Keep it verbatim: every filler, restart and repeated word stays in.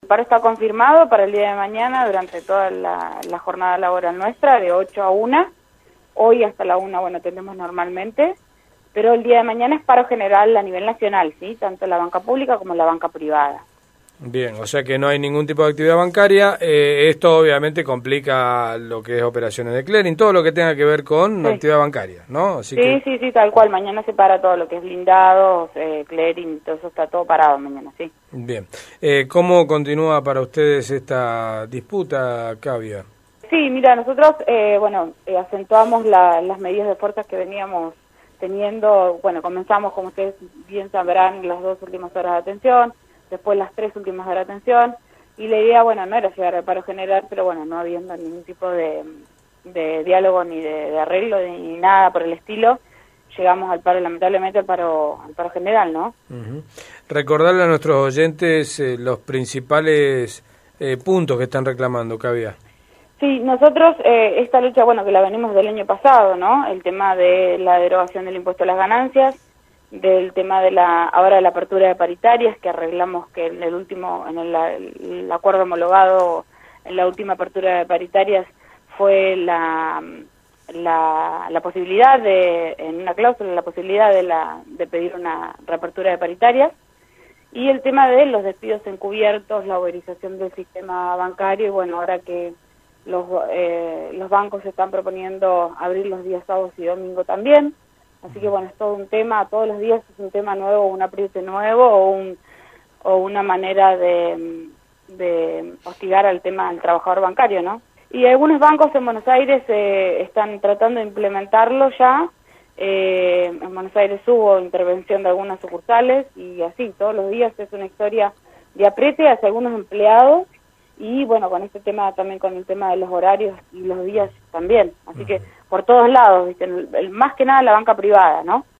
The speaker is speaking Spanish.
paro está confirmado para el día de mañana durante toda la, la jornada laboral nuestra, de ocho a una. Hoy hasta la una, bueno, atendemos normalmente, pero el día de mañana es paro general a nivel nacional, ¿sí? Tanto la banca pública como la banca privada. Bien, o sea que no hay ningún tipo de actividad bancaria. Eh, esto obviamente complica lo que es operaciones de clearing, todo lo que tenga que ver con Sí. actividad bancaria, ¿no? Así Sí, que... sí, sí, tal cual. Mañana se para todo lo que es blindados, eh, clearing, todo eso está todo parado mañana, sí. Bien. Eh, ¿Cómo continúa para ustedes esta disputa, Cavia? Sí, mira, nosotros, eh, bueno, eh, acentuamos la, las medidas de fuerza que veníamos teniendo. Bueno, comenzamos, como ustedes bien sabrán, las dos últimas horas de atención, después las tres últimas horas de atención, y la idea, bueno, no era llegar al paro general, pero bueno, no habiendo ningún tipo de, de diálogo ni de, de arreglo ni nada por el estilo, llegamos al paro, lamentablemente, al paro, al paro general, ¿no? Uh-huh. Recordarle a nuestros oyentes eh, los principales eh, puntos que están reclamando, Cavia. Sí, nosotros eh, esta lucha, bueno, que la venimos del año pasado, ¿no? El tema de la derogación del impuesto a las ganancias, del tema de la, ahora de la apertura de paritarias, que arreglamos que en el último, en el, el acuerdo homologado, en la última apertura de paritarias, fue la, la, la posibilidad de, en una cláusula, la posibilidad de, la, de pedir una reapertura de paritarias, y el tema de los despidos encubiertos, la uberización del sistema bancario, y bueno, ahora que los, eh, los bancos están proponiendo abrir los días sábados y domingo también. Así que bueno, es todo un tema, todos los días es un tema nuevo, un apriete nuevo o, un, o una manera de, de hostigar al tema del trabajador bancario, ¿no? Y algunos bancos en Buenos Aires eh, están tratando de implementarlo ya. Eh, en Buenos Aires hubo intervención de algunas sucursales y así, todos los días es una historia de apriete hacia algunos empleados. Y bueno, con este tema también, con el tema de los horarios y los días también. Así que por todos lados, ¿viste? El, el, más que nada la banca privada, ¿no?